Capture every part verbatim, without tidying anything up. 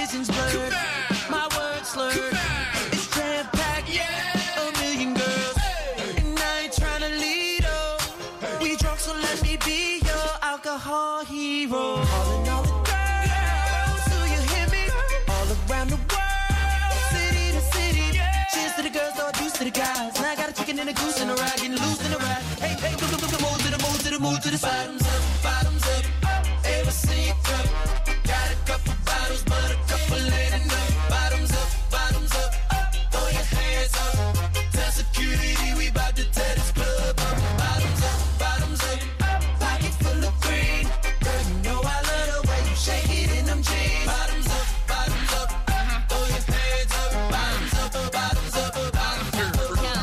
vision's blurred, my words slurred. It's jam-packed, yeah, a million girls, and I ain't tryna lead up. We drunk, so let me be your alcohol hero. Calling all the girls, do you hear me? All around the world, city to city. Cheers to the girls, all juice to the guys. Now I got a chicken and a goose and a ride, getting loose in the ride. Hey, hey, move, move, move, move to the move to the move to the side. Bottoms up, bottoms up. Ever see a cup? Got a couple bottles, but a couple ain't enough. Bottoms up, bottoms up. Throw your hands up. Tell security we bout to tear this club up. Bottoms up, bottoms up. Pocket full of green. Girl, you know I love the way you shake it in them jeans. Bottoms up, bottoms up. Throw your hands up. Bottoms up, bottoms up, bottoms up.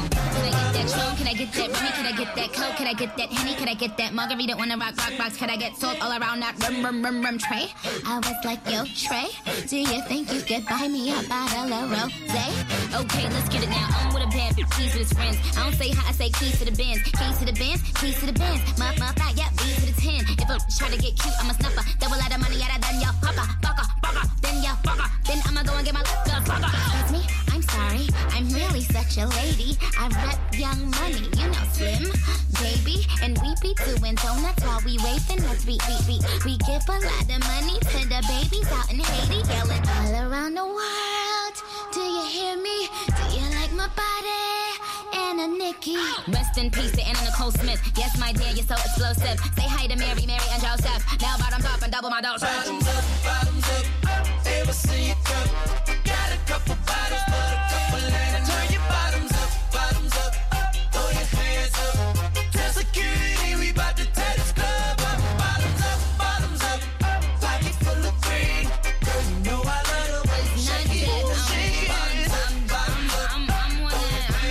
Can I get that Remy? Can I get that Coke? Can I get that Henny? Can I get that Margarita on the rock, rock, box? Can I get salt all around that rum, rum, rum, rum tray? I was like, yo, Trey, do you think you could buy me a bottle of rosé? Okay, let's get it now. I'm with a band, keys with his friends. I don't say hi, I say keys to the Benz. Keys to the Benz, keys to the Benz. My, my, my, yeah, B to the ten. If I try to get cute, I'm a snuffer. Double out of money, out of done, yo, papa, baka, baka, then yo, baka. Then I'ma go and get my love, baka. Excuse me, I'm sorry, I'm really such a lady. I rep Young Money, you know Slim, baby. And we be doing donuts while we waving us. We, we, we, we give a lot of money to the babies out in Haiti. Yelling all around the world, do you hear me? Do you like my body? Anna Nikki. Rest in peace to Anna Nicole Smith. Yes, my dear, you're so explosive. Say hi to Mary, Mary, and Joseph. Now bottoms up and double my dose. Bottoms up, bottoms up. Ever see a cup? Got a couple bottles, but a couple ain't enough. Turn your bottoms up, bottoms up. Throw your hands up. Tell security we bout to tear this club up. Bottoms up, bottoms up. Pocket full of green. Girl, you know I love the way you shake it. Shake it. Bottoms up, bottoms up. I'm, I'm one of that. I'm,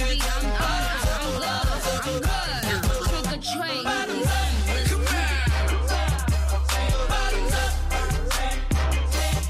I'm, I'm, I'm good. I'm good. Trick or treat. Bottoms up. Come on. Bottoms up.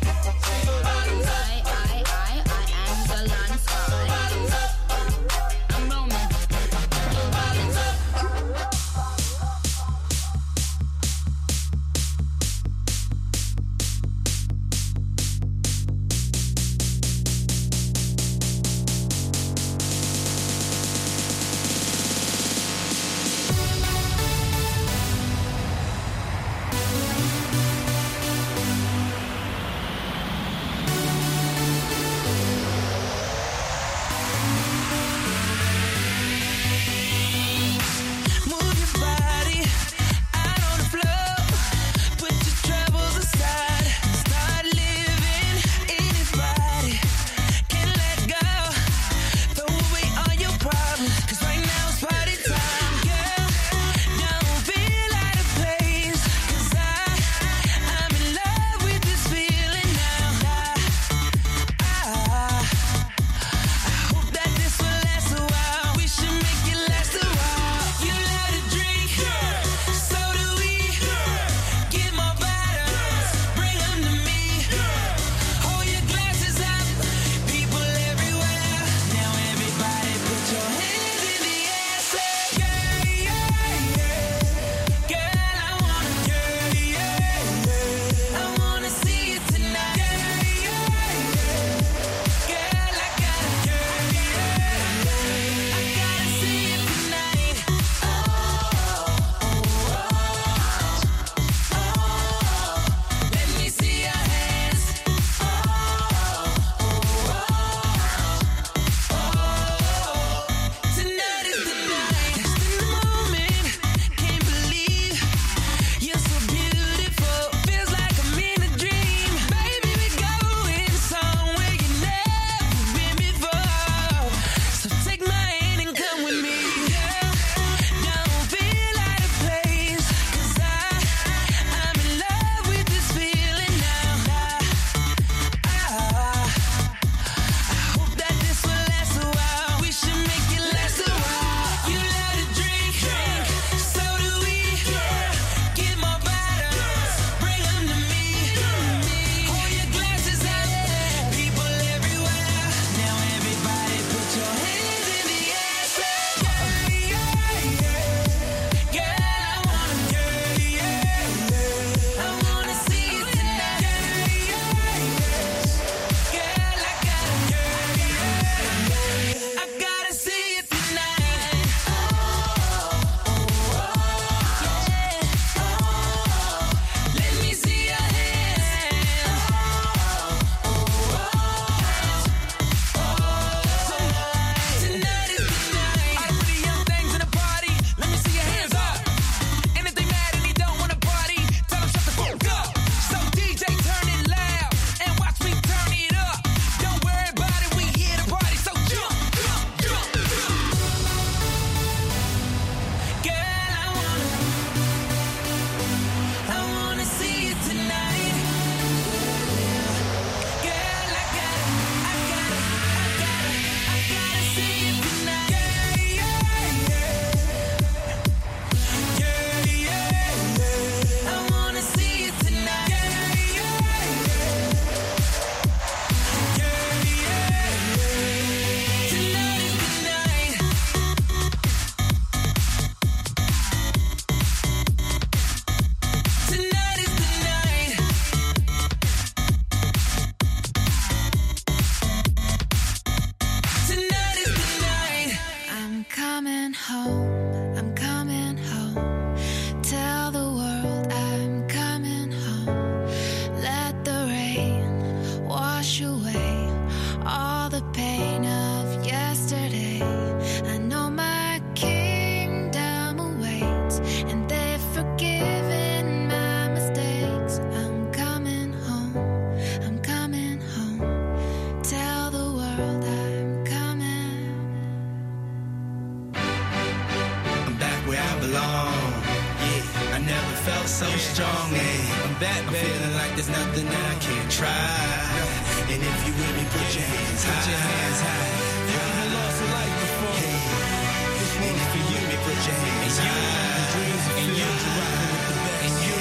back, baby. I'm feeling like there's nothing that I can't try. And if you with me, put your hands high. Put your hands high. You haven't lost a life before. Hey. And if you with me, put your hands high. And you, and you,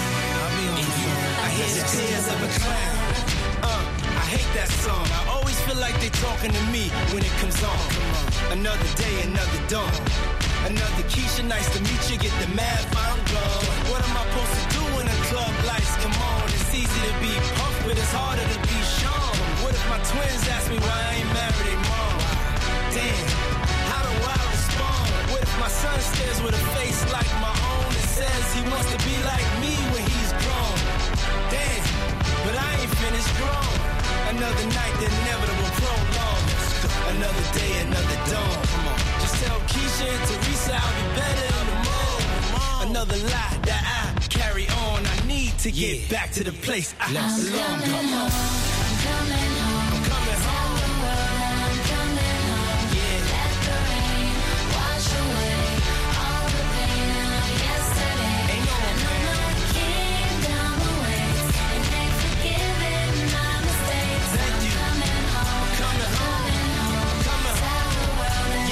and you, I hear the tears of a clown. Uh, I hate that song. I always feel like they talking to me when it comes on. Another day, another dawn. Another Keisha, nice to meet you. Get the math, I'm gone. What am I supposed to do when the club lights come on? It's easy to be puffed, but it's harder to be shown. What if my twins ask me why I ain't married their mom? Damn, how do I respond? What if my son stares with a face like my own and says he wants to be like me when he's grown? Damn, but I ain't finished grown. Another night, the inevitable prolong. Another day, another dawn. Come on. Just tell Keisha and Teresa I'll be better in the morning. Another lie that I carry on. I need to get yeah. back to the place I I'm belong. Coming Come on. home. I'm coming home. I'm coming home. Tell the world that I'm coming home. Yeah. Let the rain wash away all the pain of yesterday. Ain't no I know my kingdom awaits, and they've forgiven my mistakes. Thank I'm you. coming home. Coming home. Coming home.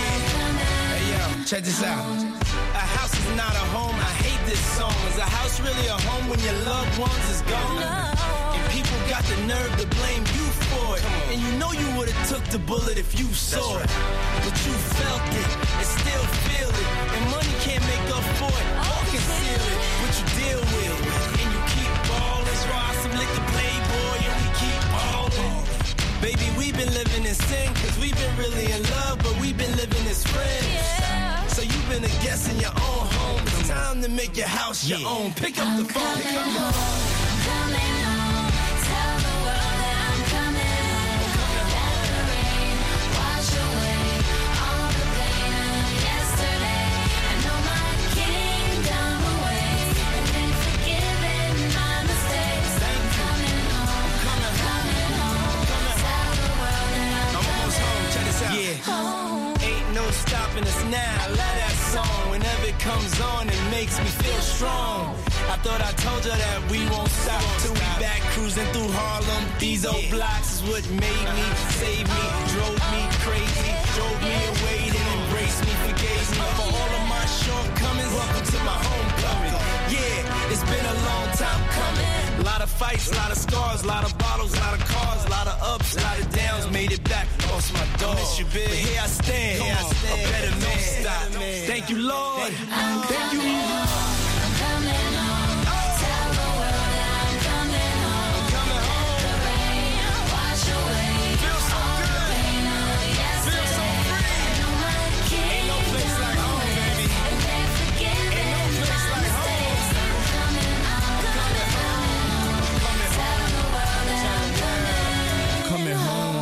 Yeah. Check this out. A house is not a home. I hate this song. Is a house really a home when your loved ones is gone? And people got the nerve to blame you for it. And you know you would've took the bullet if you saw it. But you felt it and still feel it. And money can't make up for it or conceal it. But you deal with it. And you keep ballin'. Try some liquor playboy and we keep ballin'. Baby, we've been living in sin, cause we've been really in love, but we've been living as friends. Yeah. So you've been a guest in your own home. It's time to make your house your yeah. own. Pick up I'm the phone. coming Come home. I'm coming home. Tell the world that I'm coming home. Let the rain wash away all the pain of yesterday. I know my kingdom awaits, and they've forgiven my mistakes. I'm coming home. I'm coming home. Tell the world that I'm I'm almost home. Check this out. Yeah. home. Ain't no stopping us now. I love that song. Whenever it comes on, it makes me feel strong. I thought I told you that we won't stop till we back cruising through Harlem. These old blocks is what made me, saved me, drove me crazy, drove me away, then embraced me, forgave me for all of my shortcomings. Welcome to my homecoming. Yeah, it's been a long time coming. A lot of fights, a lot of scars, a lot of bottles, a lot of cars, a lot of ups, a lot of downs. Made it back, lost my dog. Miss you, big. But here I stand, here I stand, a better man. Stop. Thank you, Lord. I'm Thank you. coming home. I'm coming home. Tell the world that I'm coming home. I'm coming home. Let the rain wash away Feels so all the good. pain of yesterday. Feels so free. I know my Ain't no place like home, baby. and they've forgiven Ain't no place my like home. mistakes. I'm coming home. Coming home. Tell the world that I'm coming Coming home.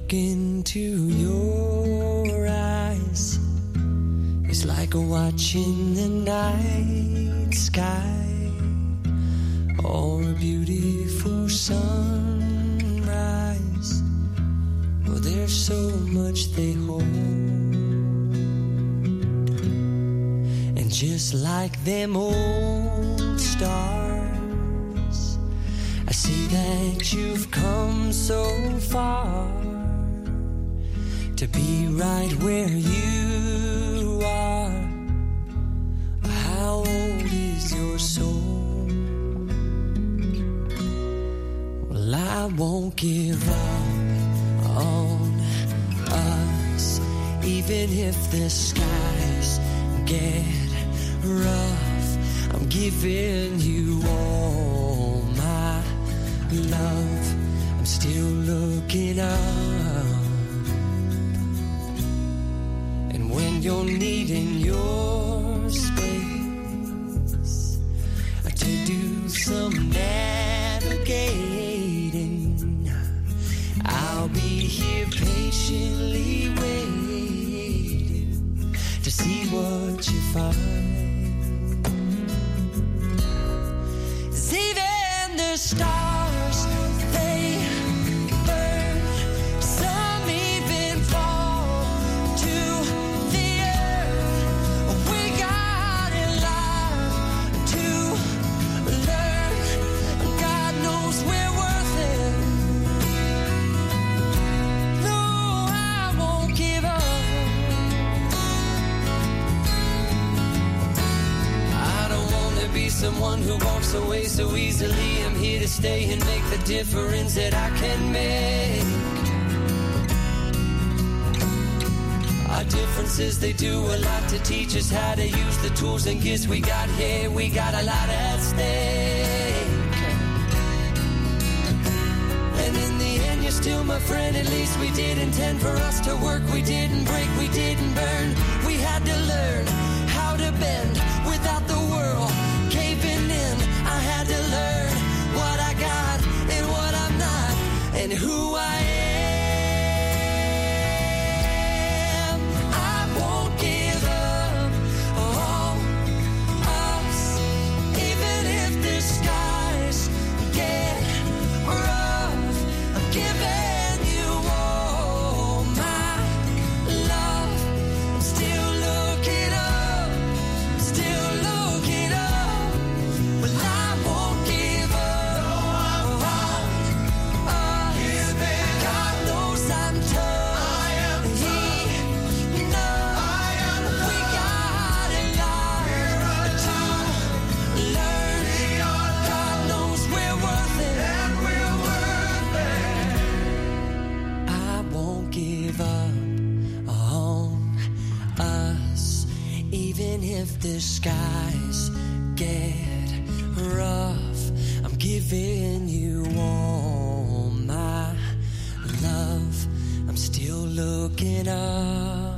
look into your eyes, it's like watching the night sky or a beautiful sunrise. Oh, there's so much they hold, and just like them old stars, I see that you've come so far to be right where you are. How old is your soul? Well, I won't give up on us, even if the skies get rough. I'm giving you all my love. I'm still looking up, and when you're needing your space to do some navigating, I'll be here patiently waiting to see what you find. 'Cause even the stars, they burn, some even fall to the earth. We got in life to learn. God knows we're worth it. No, I won't give up. I don't want to be someone who walks away so easily. I'm here to stay and make the difference that I can make. Our differences, they do a lot to teach us how to use the tools and gifts we got here. We got a lot at stake. And in the end, you're still my friend. At least we did intend for us to work. We didn't break, we didn't burn. We had to learn how to bend without the world caving in. I had to learn what I got and what I'm not, and who I am. I won't give up on us, even if the skies get rough. I'm giving you all my love. I'm still looking up, still looking up. Well, I won't give up on us. God knows I'm tough. He knows we got a lot to learn. God knows we're worth it. I won't give up on us, even if the skies get rough. I'm giving you all my love. I'm still looking up.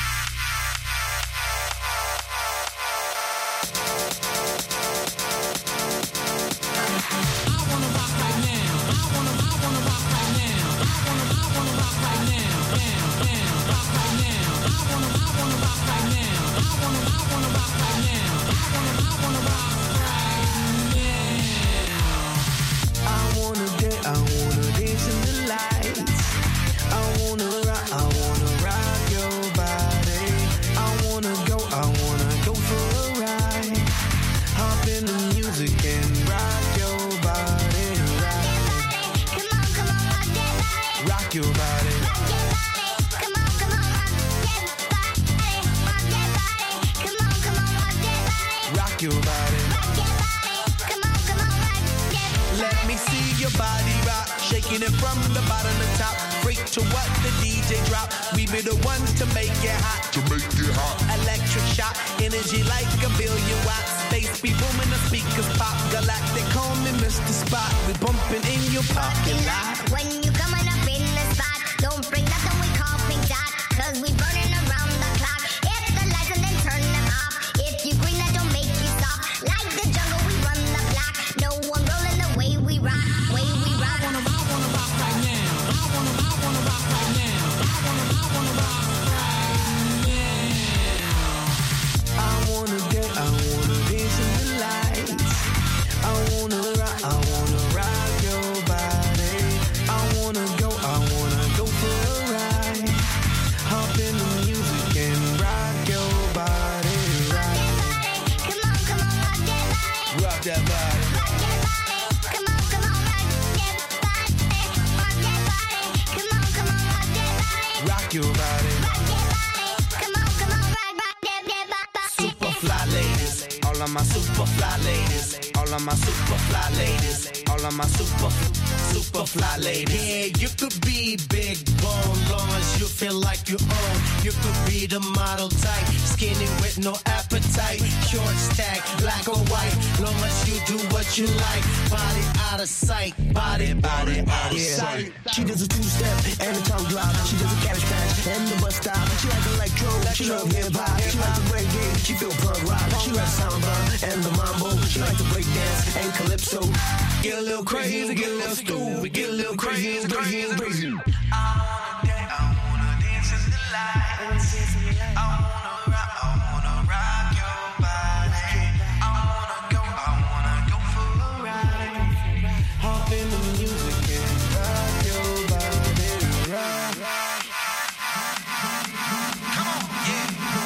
I wanna dance, I wanna dance in the lights. I wanna rock, I wanna rock your body. I wanna go, I wanna go for a ride. Hop in the music and rock your body. Rock, Come on, come on, rock that body. rock your body. Rock that body. Come on, come on, rock that body. Rock that body. Come on, come on, rock that body. Rock your body. Rock that body. Come on, come on, rock that body. Let me see your body rock, shaking it from the bottom to top. Freak to what the D J drop. We be the ones to make it hot. To make it hot. Electric shock, energy like a billion watts. Space be booming, the speakers pop. Galactic, call me Mister Spot. We bumping in your parking lot. When you coming up in the spot, don't bring nothing we call pink dot, 'cause we burning around the clock. Hit the lights and then turn them off. If you green, that don't make you stop. Like the jungle, we run the block. No one rolling the way we rock, way we rock. I wanna rock right now. I wanna, I wanna rock right now. super fly ladies. All of my super fly ladies. All of my super, super fly ladies. Yeah, you could be big bone, long as you feel like you own. You could be the model type, skinny with no appetite. Short stack, black or white, long as you do what you like. Body out of sight, body, body out of sight. She does a two-step and a tongue drop. She does a cabbage patch and the bus stop. She like electro, she love hip-hop. She like the reggae, she feel punk rock. She like samba and the mambo. She like the break dance and calypso. Get a little crazy, get a little stupid, get a little crazy, crazy, crazy. I wanna dance, I wanna dance in the lights. I wanna rock, I wanna rock your body. I wanna go, I wanna go for a ride. Hop in the music and rock your body. Rock. Come on, yeah.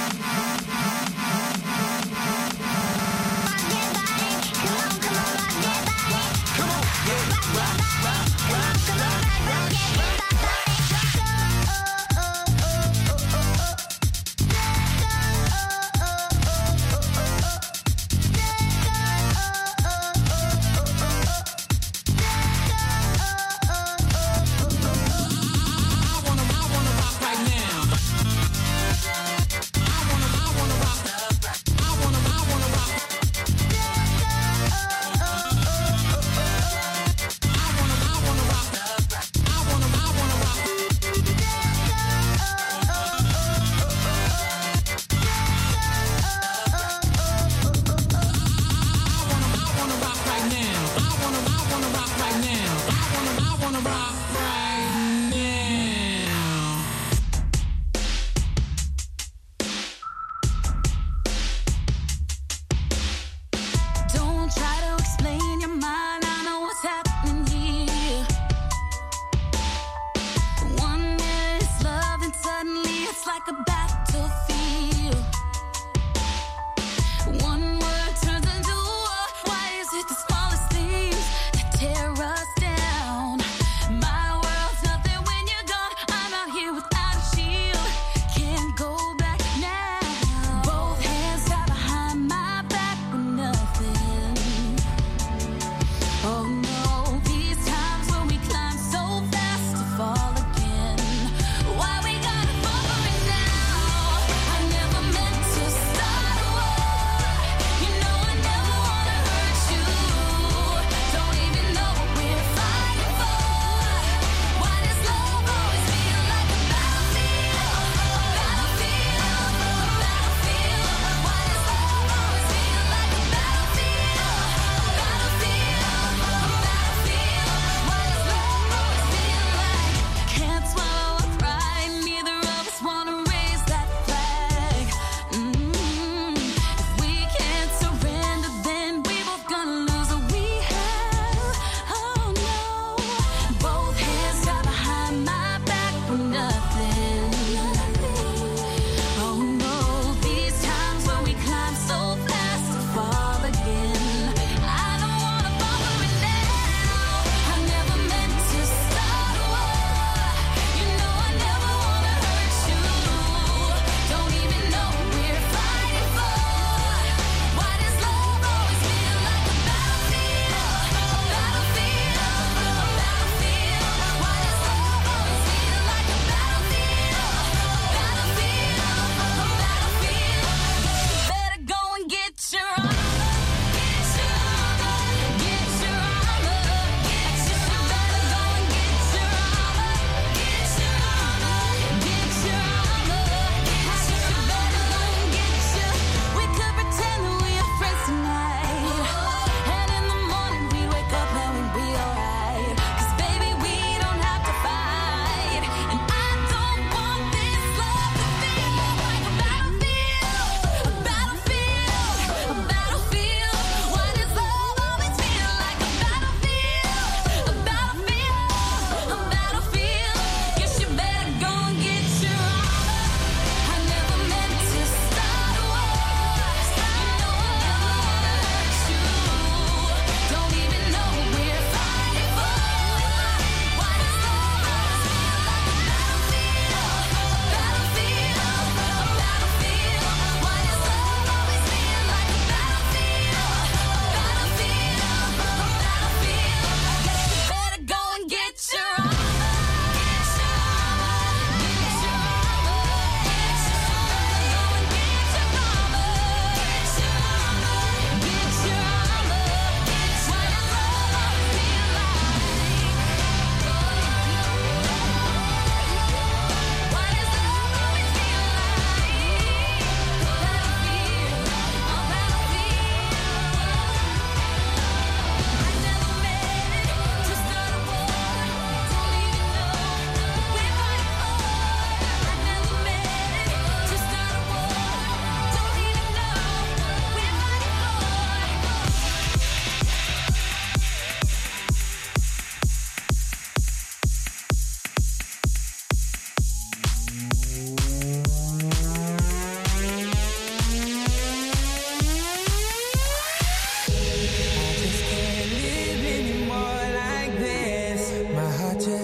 Rock your body. Come on, come on, rock your body. Come on, yeah. Rock, rock, rock, rock, come on, rock, rock your body.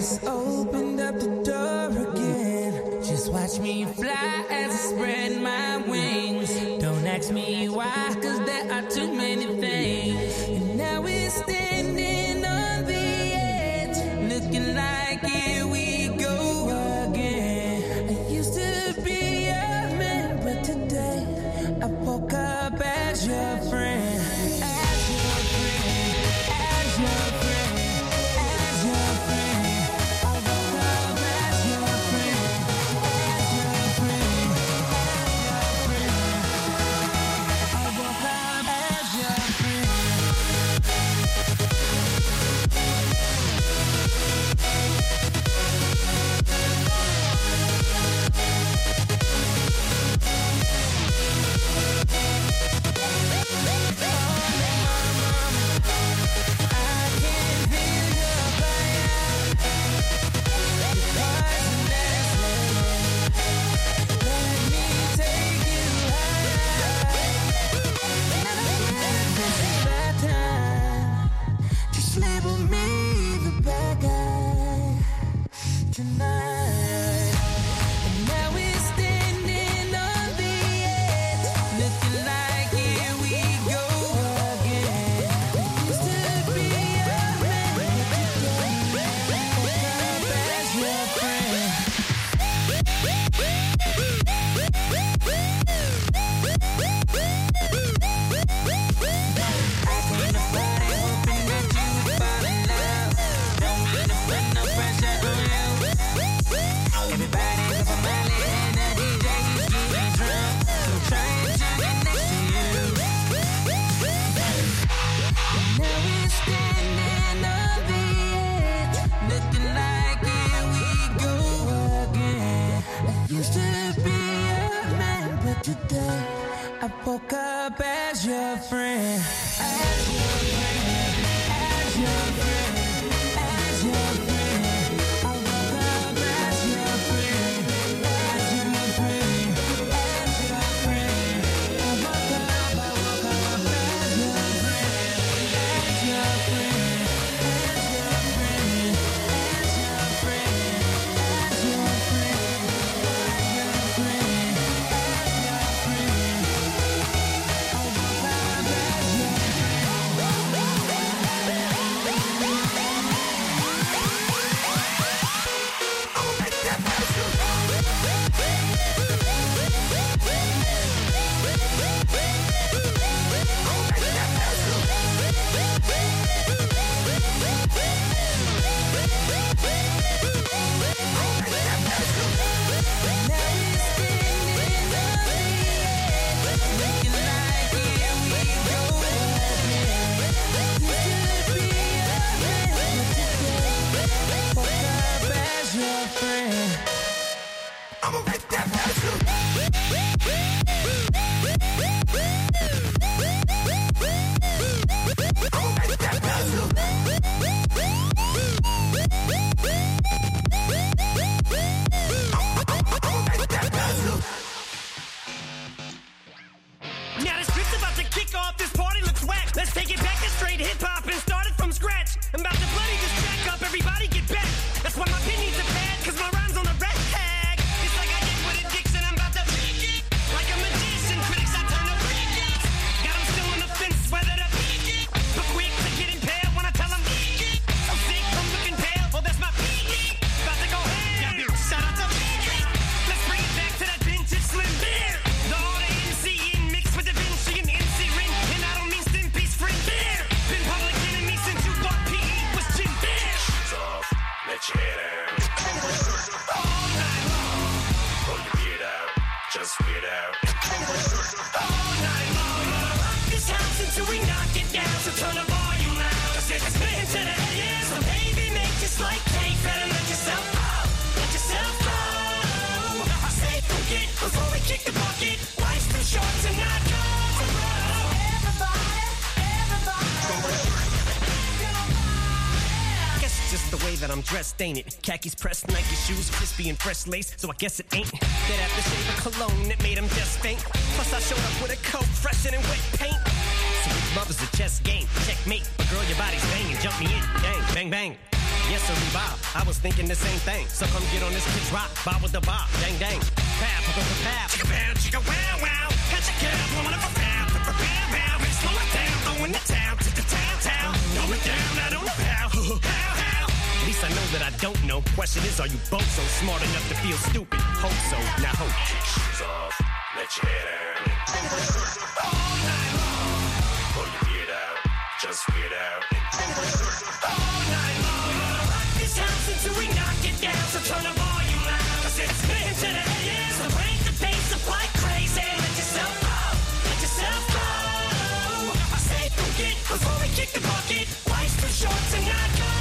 just opened up the door again. Just watch me fly as I spread my wings. Don't ask me why, cause there are too many things. And now we're standing on the edge, looking like here we go again. I used to be a man, but today I woke up as your friend. As your friend, as your friend, as your friend. I woke up as your friend, as your friend, as your friend. I woke up as your friend. Woke up as your friend, as your friend, as your friend, as your friend. I woke up as your friend, as your friend, as your friend. I woke up, I woke up as your friend, as your friend, as your friend, as your friend, as your friend, as your friend, as your friend. That I'm dressed, ain't it? Khakis pressed, Nike shoes, crispy and fresh lace, so I guess it ain't that aftershave of cologne that made him just faint. Plus I showed up with a coat fresher than wet paint. So if love is a chess game, checkmate. But girl, your body's banging, jump me in, bang, bang, bang. Yes, sir, Bob. I was thinking the same thing. So come get on this kid's rock. Bob with the bob. Dang, dang. Pap, pap, pap, pap. Chicka, pow, chicka, wow, wow. Catch a cab, woman of a pow, pow, pow, pow, pow. Slow it down, going to town, to the town, town. Throw it down, I don't know how. How, how. At least I know that I don't know. Question is, are you both so smart enough to feel stupid? Hope so, now hope. Kick shoes off, let your head out. All night long. Pull your beard out, just weird out. All night long. Rock this house until we knock it down. So turn the volume loud, cause it's spinning to the ears. So break the pace up like crazy. Let yourself go, let yourself go. I say forget before we kick the bucket. Life's too short to not go.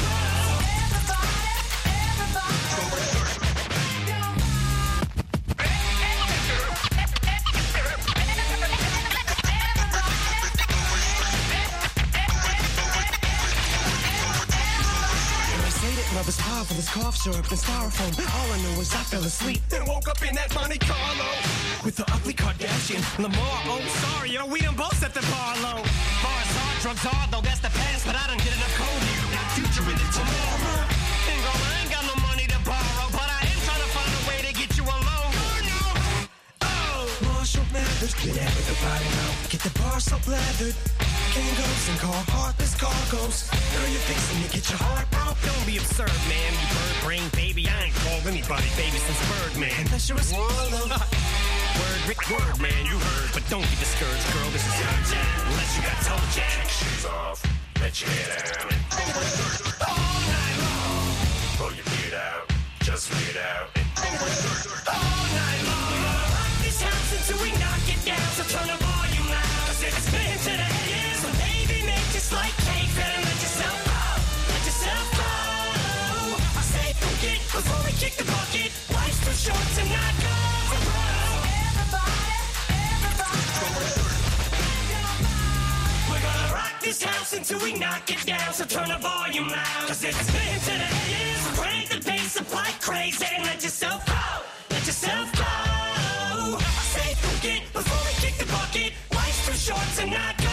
Love is powerful as cough syrup and styrofoam. All I know is I fell asleep and woke up in that Monte Carlo with the ugly Kardashian Lamar. Oh, sorry, yo, we done both set the bar low. Bars hard, drugs hard, though that's the past, but I done get enough cold here. Now future in it tomorrow. Ain't gonna, I ain't got no money to borrow, but I am trying to find a way to get you alone. Oh, Marshall Mathers, get at with the body now. Get the bar so leathered. Kangos and car heartless cargoes. Girl, you're fixing to get your heart out. don't be absurd, man. You bird brain baby. I ain't called anybody baby since Birdman. Unless you're a swallow. Word, Rick, word, man, you heard. But don't be discouraged, girl. This is urgent. Unless you got toe jack. Kick shoes off, let your head out. All night long. Pull your beard out, just weird out. All night long. Rock this house until we knock it down. So turn the volume loud, cause it's spin to the head. So baby, make just like cake. Better let yourself go, let yourself go. I say forget before we kick the bucket. Life's too short to not go. We're gonna rock this house until we knock it down. So turn the volume loud, cause it's spin to the head. So crank the bass up like crazy. And let yourself go, let yourself go. I say forget before we kick the bucket. Life's too short to not go.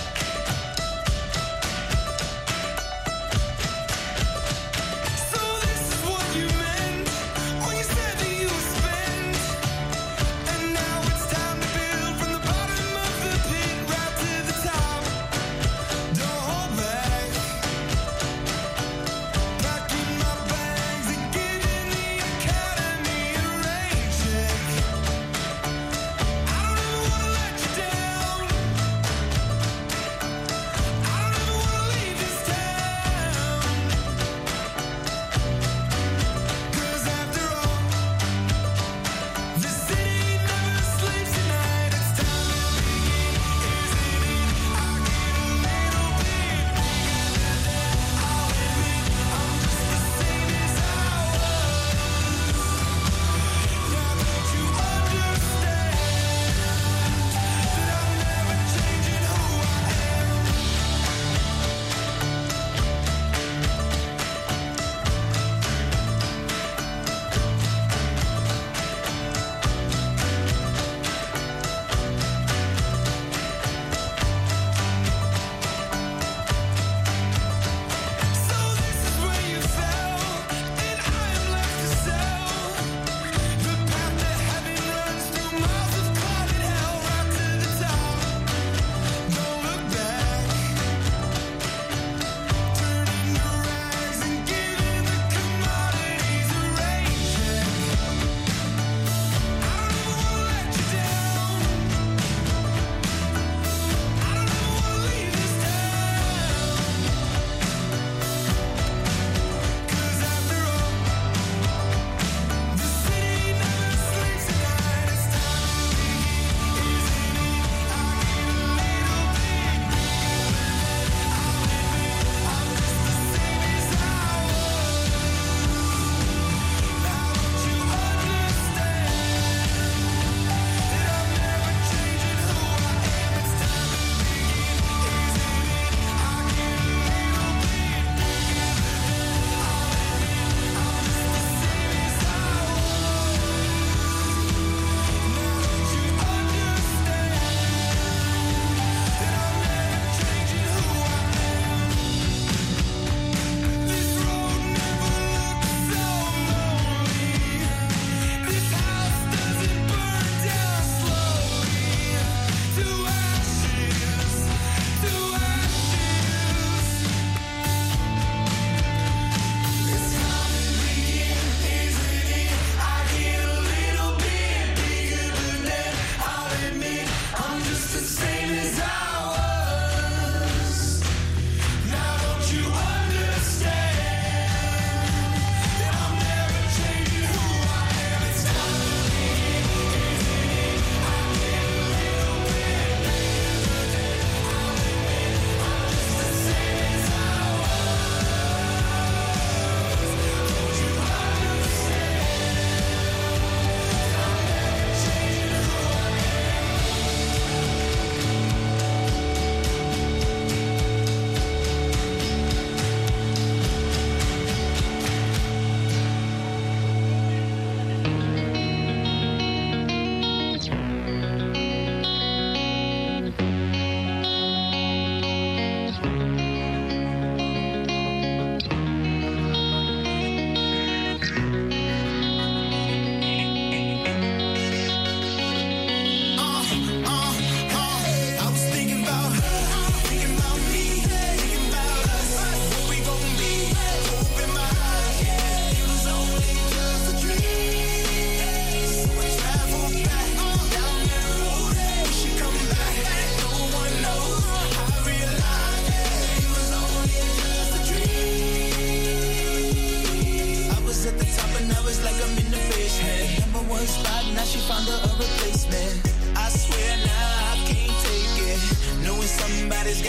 So this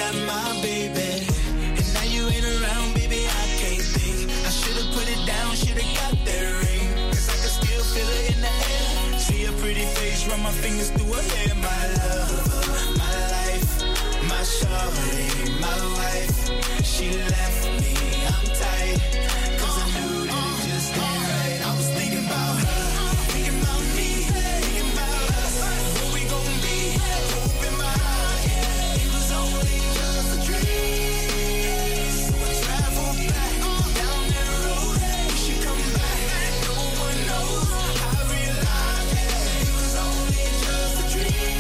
got my baby. And now you ain't around, baby, I can't think. I should've put it down, should've got that ring. Cause I can still feel it in the air. See a pretty face, run my fingers through her hair. My love, my life, my shawty, my wife. She left me, I'm tight. Cause I knew that it just ain't right. I was thinking about her, thinking about me, thinking about us. Where we gon' be, hope in my heart. It was only just a dream. So I traveled back down that road. We should come back, no one knows. I realized it was only just a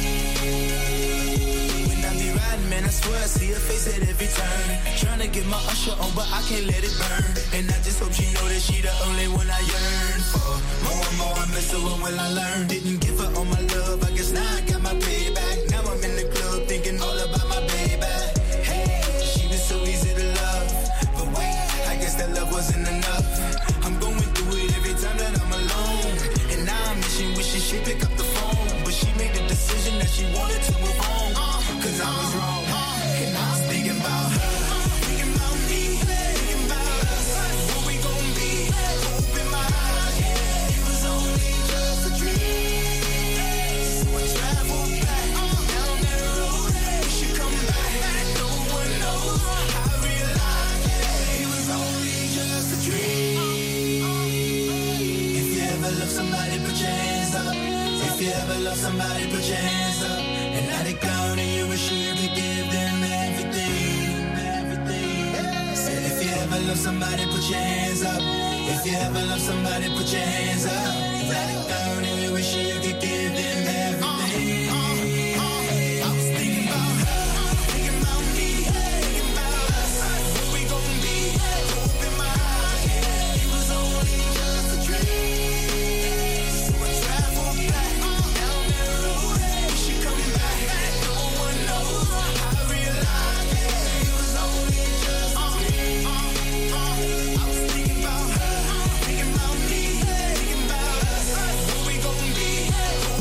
dream. When I be riding, man, I swear I see her face at every turn. Tryna get my usher on, but I can't let it burn. And I just hope she know that she the only one I yearn for. More and more I miss her, when will I learn? Didn't give her all my love, I guess now I got my payback. Now I'm in the club thinking all about my baby. Hey, she was so easy to love. But wait, I guess that love wasn't enough. I'm going through it every time that I'm alone. And now I'm wishing, wishing she'd pick up the phone. But she made the decision that she wanted to move on. Cause I was wrong, and I was thinking about her. Thinking about me, thinking about us. Where we gon' be, hope in my heart. It was only just a dream. So I traveled back down that road. We should come back, no one knows. I realized it was only just a dream. If you ever love somebody, put your hands up. If you ever love somebody, put your hands up. And now they gone and you wish you could give them everything, everything. Said if you ever love somebody, put your hands up. If you ever love somebody, put your hands up. Now they gone and you wish you could give them everything. I was thinking about her, thinking about me, thinking about us. Where we gon' be, hope in my heart. It was only just a dream. So I traveled back down that road. We should come back, no one knows. I realized it was only just a dream. I was thinking about her, thinking about me, thinking about us. Where we gon' be,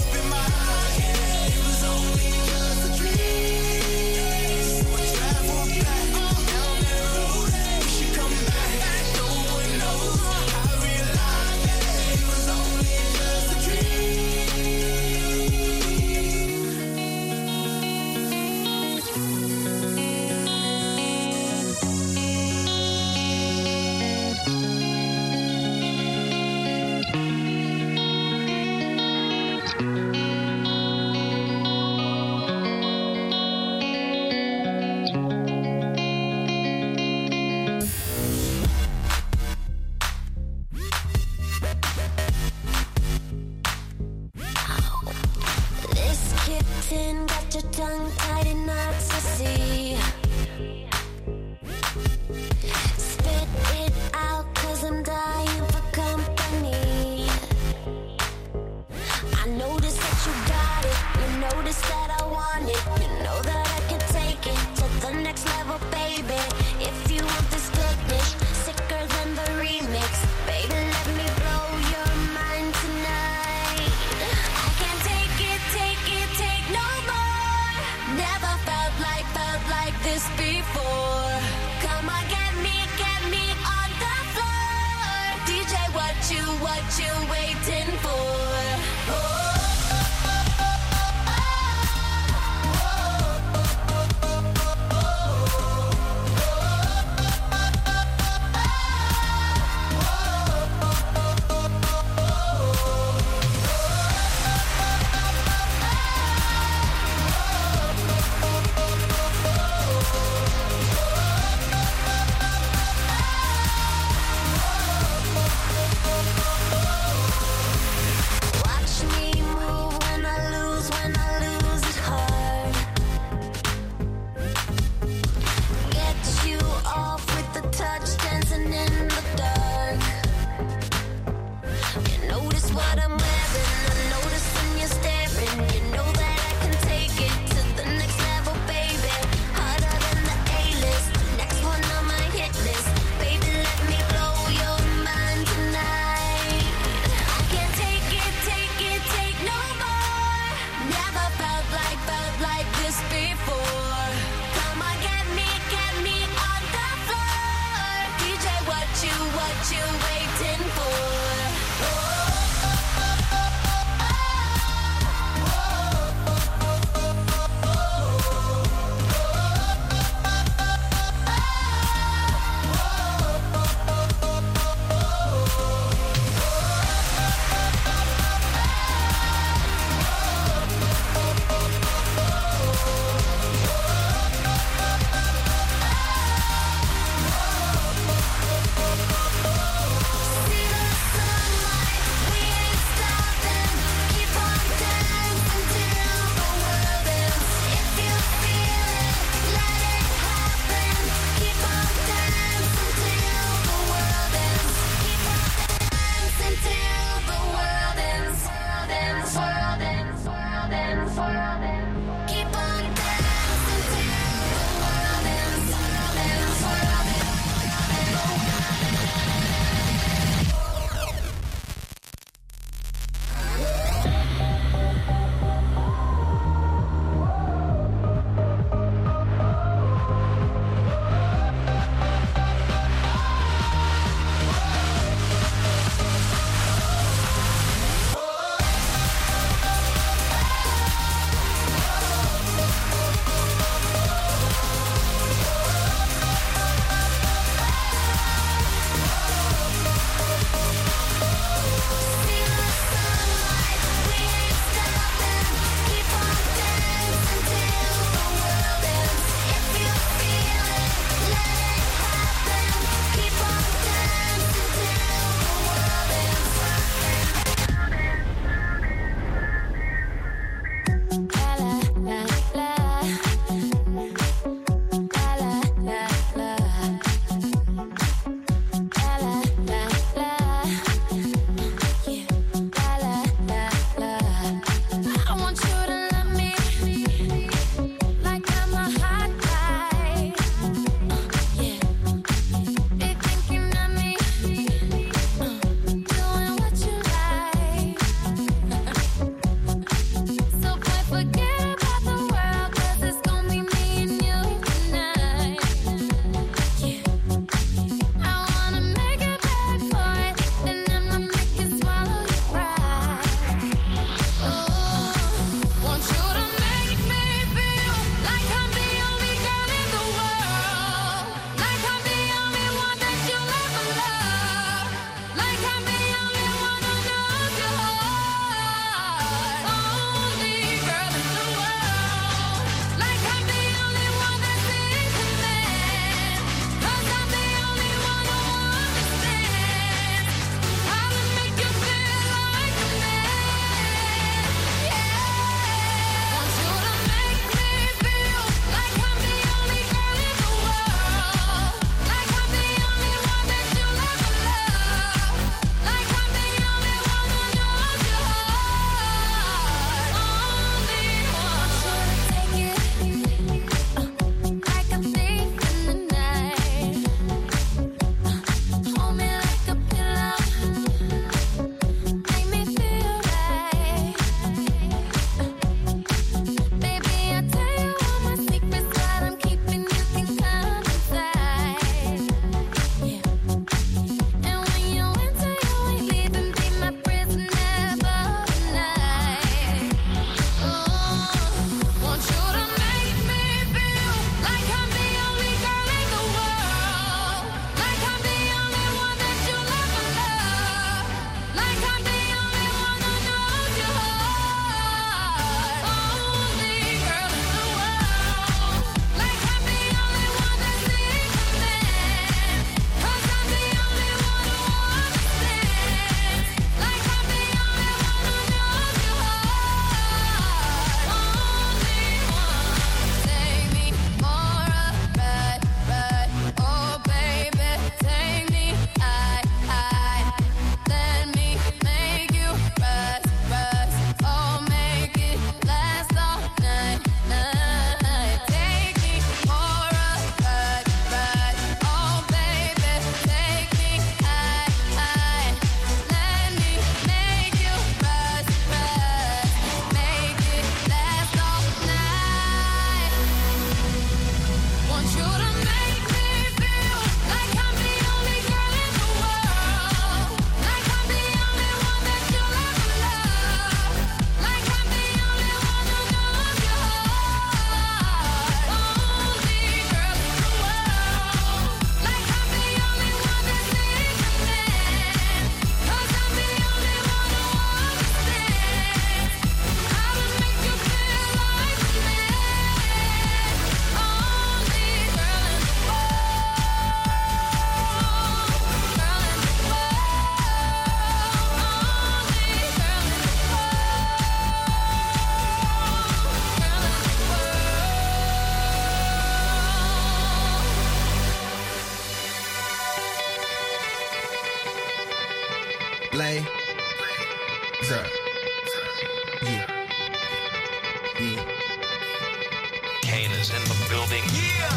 building. Yeah.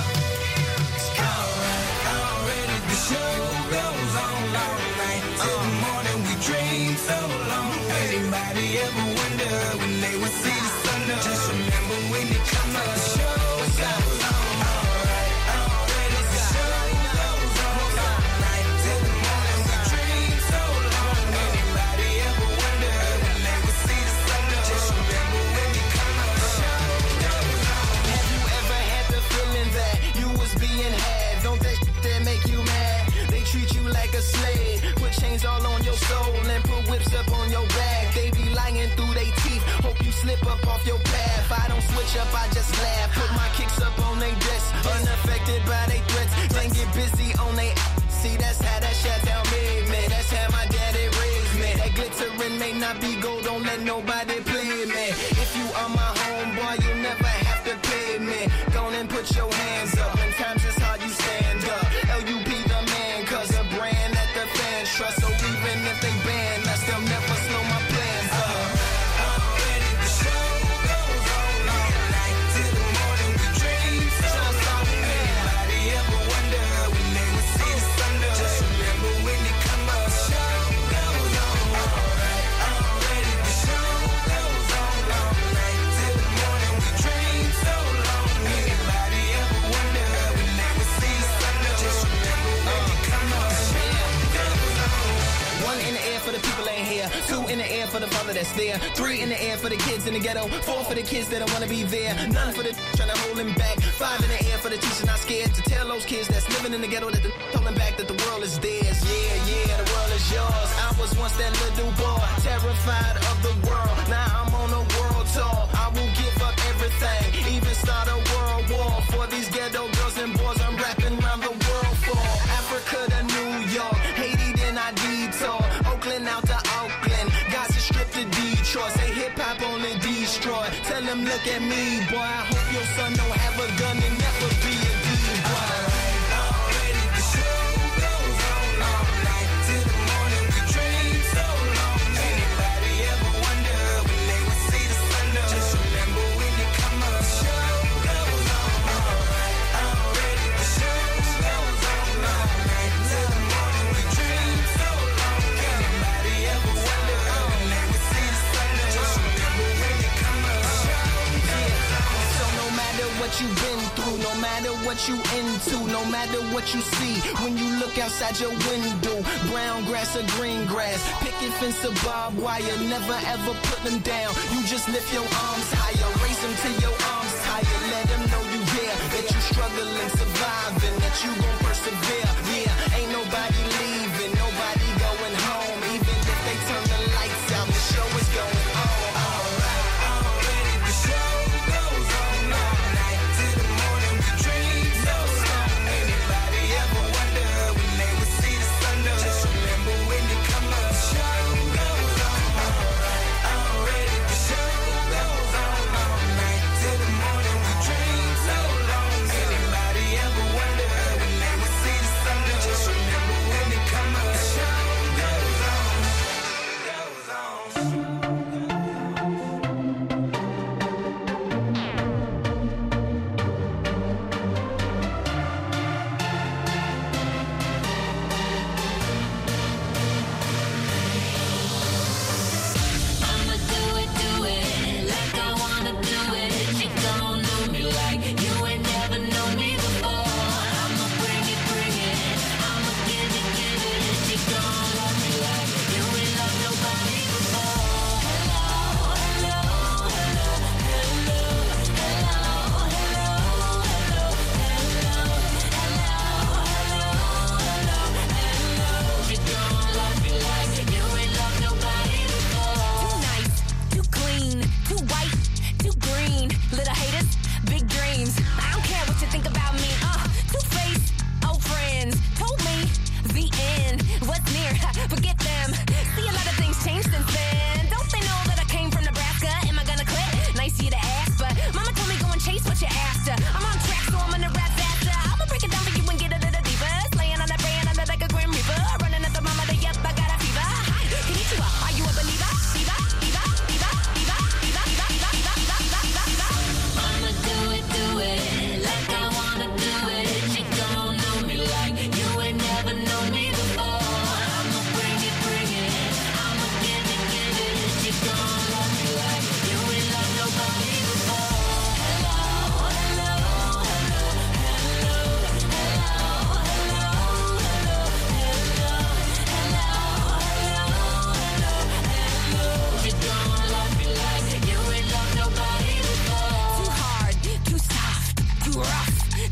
Alright, already the show goes on all night. Till the morning we dream so long. Anybody ever wonder when they would see the sun up? Just remember when it comes up. The show goes on. Alright, already the show goes on all night. Till the morning we dream so long. Anybody ever wonder when they would see the sun up? Just remember when it comes up. The show goes on. Have you ever had the feeling that you was being had? Don't that shit that make you mad? They treat you like a slave, put chains all on your soul and put whips up on your back. They be lying through they teeth, hope you slip up off your path. I don't switch up, I just laugh. Put my kicks up on they desk, unaffected by they threats. Then get busy on they see, that's how that shit down made me. That's how my daddy raised me. That glittering may not be gold, don't let nobody play me. If you are my homeboy, you'll never have to pay me. Go on and put your hands up. When times is hard, you stand up. L U P the man, cause a brand that the fans trust. So even if they ban us, they'll never slow my plans up. Already the show goes on all night. Till the morning we dream so long. Anybody ever wonder when they would see the sun up? Just remember when it come up. The show goes on. Alright, already the show goes on all night. Till the morning we dream so long. Anybody ever wonder when they would see the sun up? Just remember when it come up. The show goes on. One in the air for the people ain't here. Two in the air for the father that's there. Three in the air for the kids in the ghetto. Four for the kids that don't wanna be there. None for the trying to hold him back. Five in the air for the teacher not scared to tell those kids that's living in the ghetto that the holding back that the world is theirs. Yeah, yeah, the world is yours. I was once that little boy, terrified of the world. Now I'm on a world tour. I will give up everything, even start a world war for these ghetto girls and boys. I'm rapping around the world for Africa to New York, Haiti then I detour, Oakland out to Oakland, Gaza Strip to Detroit. Say hip hop only destroy. Tell them look at me, boy. I hope your son don't have a gun and never be a D-boy. Already the show goes on all night. Till the morning we dream so long. Anybody ever wonder when they would see the sun up? Just remember when it come up. The show goes on. Alright, already the show goes on all night. Till the morning we dream so long. Anybody ever wonder when they would see the sun up? Just remember when it come up. The show goes on. So no matter what you've been through, no matter what you into, no matter what you see, when you look outside your window, brown grass or green grass, picket fence or barbed wire, never ever put them down. You just lift your arms higher, raise them till your arms tired. Let them know you here, that you struggling, surviving, that you gon' persevere. Yeah, ain't nobody leaving, nobody going home. Even if they turn the lights out, the show is going on. Alright, already the show goes on all night. Till the morning we dream so long. Anybody ever wonder when they would see the sun up? Just remember when it come up. The show goes on. Alright, already the show goes on all night. Till the morning we dream so long. Anybody ever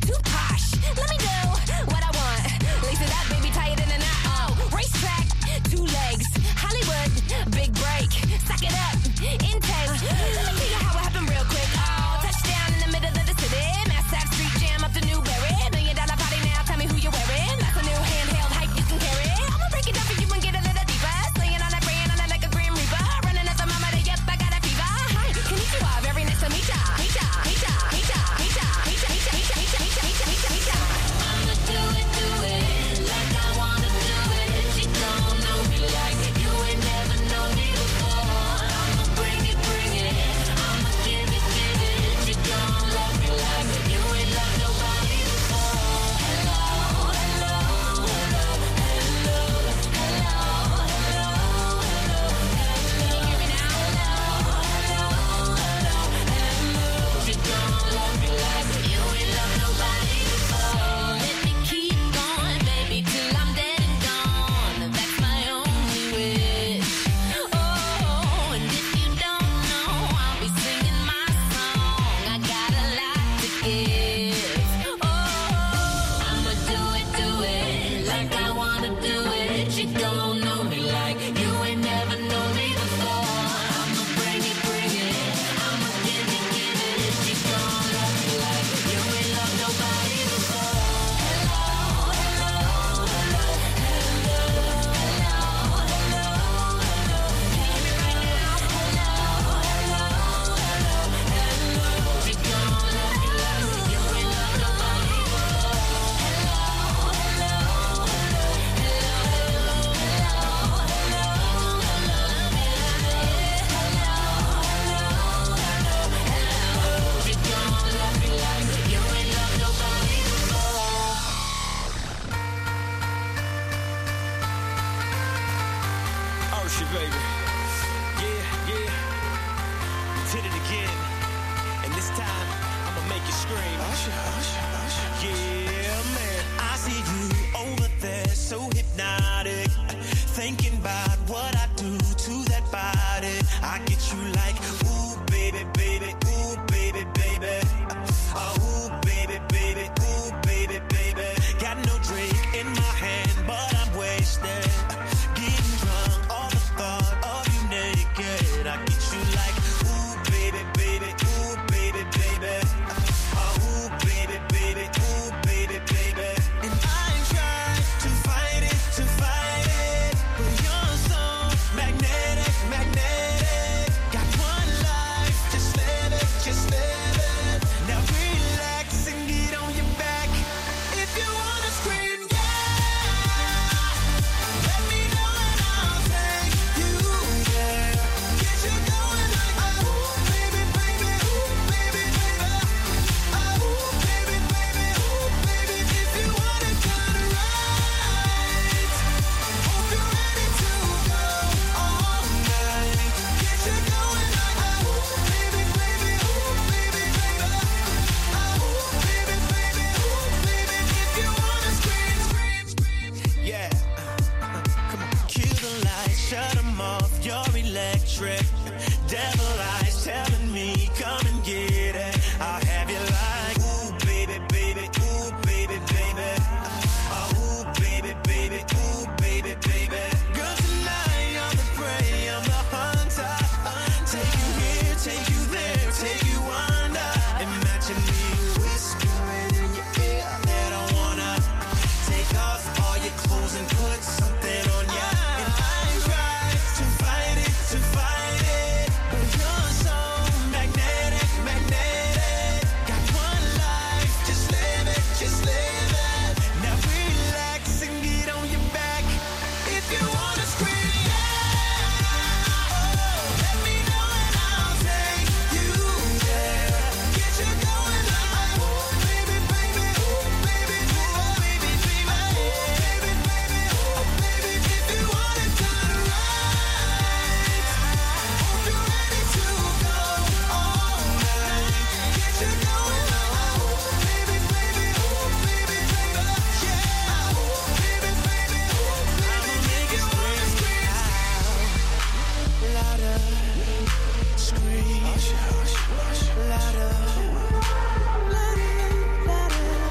too posh. Let me do what I want. Lace it up, baby, tie it in a knot. Oh, racetrack, two legs. Hollywood, big break. Suck it up, intake. Let me tell you how it happened real quick. Oh, touchdown in the middle of the city. Mass Ave Street Jam up to Newberry. Million dollar party now, tell me who you're wearing. That's a new handheld hype you can carry. I'ma break it down for you and get a little deeper. Slaying on that brain on it like a Grim Reaper. Running at the mama, yep, I got a fever. Hi, can you see why? Very nice to meet ya. Meet ya, meet ya, meet ya, meet ya, meet ya, meet ya, meet ya, meet ya, meet ya, meet ya, meet ya, meet ya. I'ma do it, do it, like I wanna do it. You don't know me like you ain't never known me before. I'ma bring it, bring it. I'ma give it, give it. You don't love me like you ain't loved nobody before. Hello, hello, hello, hello, hello, hello, hello, hello. Hear me now? Hello, hello, hello, hello. You don't love me like you ain't loved nobody before. Let me keep going, baby, till I'm dead and gone. That's my only wish. Oh, and if you don't know, I'll be singing my song. I got a lot to give. Oh, I'ma do it, do it, like I wanna do it. You don't know me like you ain't never known me before. I'ma bring it, bring it. I'ma give it, give it. You don't love me like you ain't loved nobody before. Hello, hello, hello, hello, hello, hello, hello. Hear me right now. Hello, hello, hello, hello. You don't love me like you ain't loved nobody before. Hello, hello, hello, hello, hello, hello, you don't love me like you ain't loved nobody before. Ursha, baby.